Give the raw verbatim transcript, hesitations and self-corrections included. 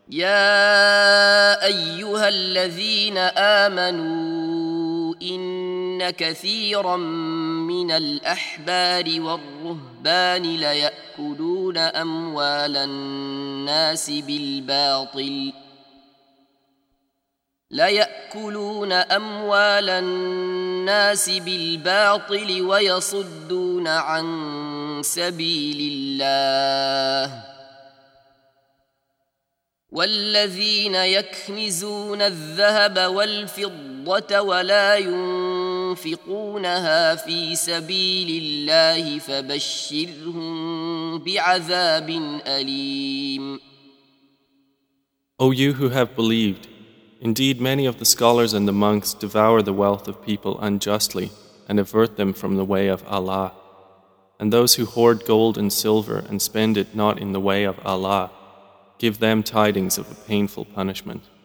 يا أيها الذين آمنوا إن كثيرا من الأحبار والرهبان ليأكلون أموال الناس بالباطل ليأكلون أموال الناس بالباطل ويصدون عن سبيل الله والذين يكنزون الذهب والفضة ولا ينفقونها في سبيل الله فبشرهم بعذاب أليم. O you who have believed, indeed many of the scholars and the monks devour the wealth of people unjustly and avert them from the way of Allah. And those who hoard gold and silver and spend it not in the way of Allah, give them tidings of a painful punishment.